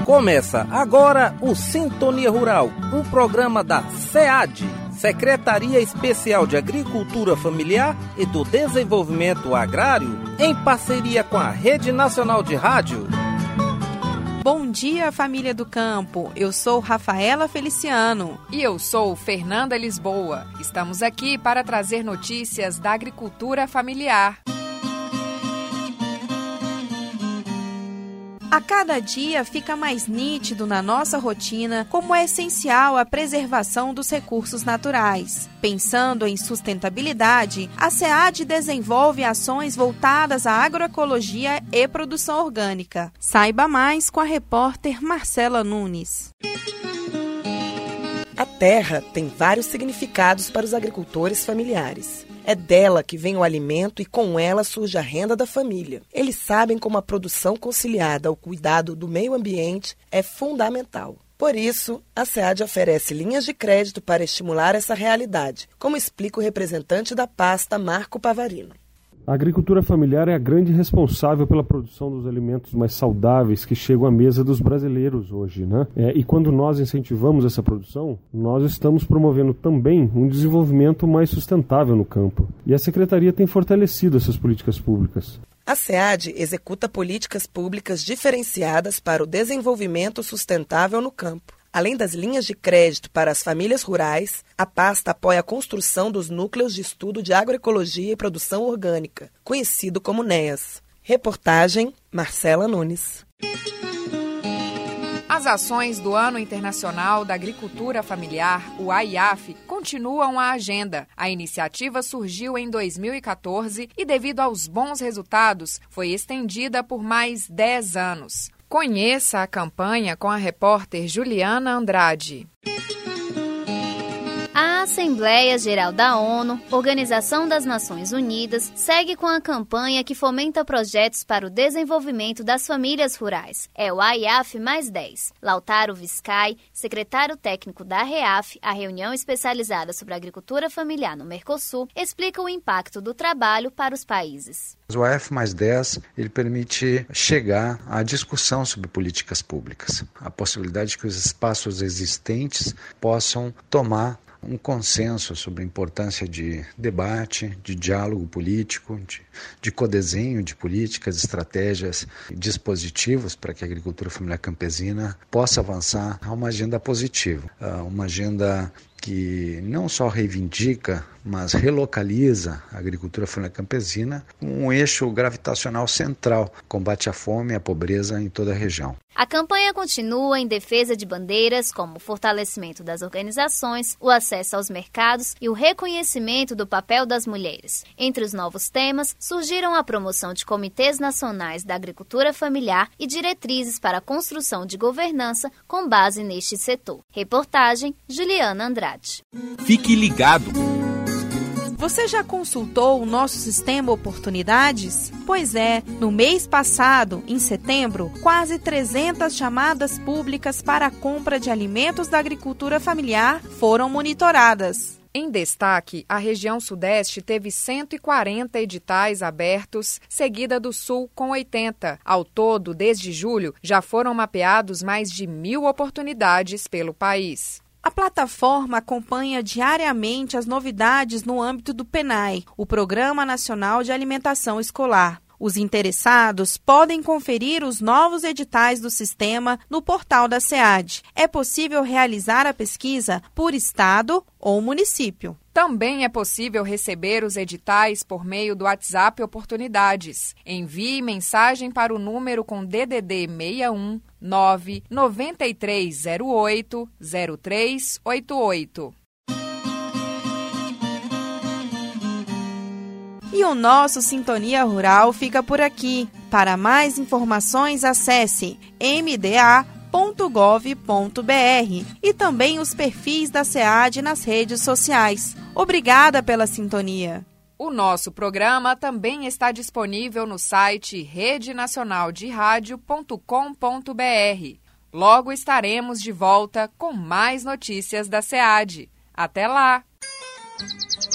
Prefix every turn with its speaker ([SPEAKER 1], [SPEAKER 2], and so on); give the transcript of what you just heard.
[SPEAKER 1] Começa agora o Sintonia Rural, um programa da SEAD, Secretaria Especial de Agricultura Familiar e do Desenvolvimento Agrário, em parceria com a Rede Nacional de Rádio.
[SPEAKER 2] Bom dia, família do campo. Eu sou Rafaela Feliciano.
[SPEAKER 3] E eu sou Fernanda Lisboa. Estamos aqui para trazer notícias da agricultura familiar.
[SPEAKER 2] A cada dia fica mais nítido na nossa rotina como é essencial a preservação dos recursos naturais. Pensando em sustentabilidade, a SEAD desenvolve ações voltadas à agroecologia e produção orgânica. Saiba mais com a repórter Marcela Nunes.
[SPEAKER 4] A terra tem vários significados para os agricultores familiares. É dela que vem o alimento e com ela surge a renda da família. Eles sabem como a produção conciliada ao cuidado do meio ambiente é fundamental. Por isso, a SEAD oferece linhas de crédito para estimular essa realidade, como explica o representante da pasta, Marco Pavarino.
[SPEAKER 5] A agricultura familiar é a grande responsável pela produção dos alimentos mais saudáveis que chegam à mesa dos brasileiros hoje, né? E quando nós incentivamos essa produção, nós estamos promovendo também um desenvolvimento mais sustentável no campo. E a Secretaria tem fortalecido essas políticas públicas.
[SPEAKER 4] A SEAD executa políticas públicas diferenciadas para o desenvolvimento sustentável no campo. Além das linhas de crédito para as famílias rurais, a pasta apoia a construção dos núcleos de estudo de agroecologia e produção orgânica, conhecido como NEAS. Reportagem, Marcela Nunes.
[SPEAKER 3] As ações do Ano Internacional da Agricultura Familiar, o AIAF, continuam a agenda. A iniciativa surgiu em 2014 e, devido aos bons resultados, foi estendida por mais 10 anos. Conheça a campanha com a repórter Juliana Andrade.
[SPEAKER 6] A Assembleia Geral da ONU, Organização das Nações Unidas, segue com a campanha que fomenta projetos para o desenvolvimento das famílias rurais. É o AIAF mais 10. Lautaro Viscay, secretário técnico da REAF, a reunião especializada sobre a agricultura familiar no Mercosul, explica o impacto do trabalho para os países.
[SPEAKER 7] O AIAF mais 10, ele permite chegar à discussão sobre políticas públicas, a possibilidade de que os espaços existentes possam tomar um consenso sobre a importância de debate, de diálogo político, de codesenho de políticas, estratégias e dispositivos para que a agricultura familiar campesina possa avançar a uma agenda positiva, uma agenda que não só reivindica, mas relocaliza a agricultura familiar campesina com um eixo gravitacional central, combate à fome e à pobreza em toda a região.
[SPEAKER 6] A campanha continua em defesa de bandeiras como o fortalecimento das organizações, o acesso aos mercados e o reconhecimento do papel das mulheres. Entre os novos temas, surgiram a promoção de comitês nacionais da agricultura familiar e diretrizes para a construção de governança com base neste setor. Reportagem, Juliana Andrade.
[SPEAKER 8] Fique ligado!
[SPEAKER 2] Você já consultou o nosso sistema Oportunidades? Pois é, no mês passado, em setembro, quase 300 chamadas públicas para a compra de alimentos da agricultura familiar foram monitoradas.
[SPEAKER 3] Em destaque, a região Sudeste teve 140 editais abertos, seguida do Sul com 80. Ao todo, desde julho, já foram mapeados mais de 1.000 oportunidades pelo país.
[SPEAKER 2] A plataforma acompanha diariamente as novidades no âmbito do PNAE, o Programa Nacional de Alimentação Escolar. Os interessados podem conferir os novos editais do sistema no portal da SEAD. É possível realizar a pesquisa por estado ou município.
[SPEAKER 3] Também é possível receber os editais por meio do WhatsApp Oportunidades. Envie mensagem para o número com DDD 61 99308 0388.
[SPEAKER 2] E o nosso Sintonia Rural fica por aqui. Para mais informações, acesse mda.gov.br e também os perfis da SEAD nas redes sociais. Obrigada pela sintonia.
[SPEAKER 3] O nosso programa também está disponível no site redenacionalderadio.com.br. Logo estaremos de volta com mais notícias da SEAD. Até lá!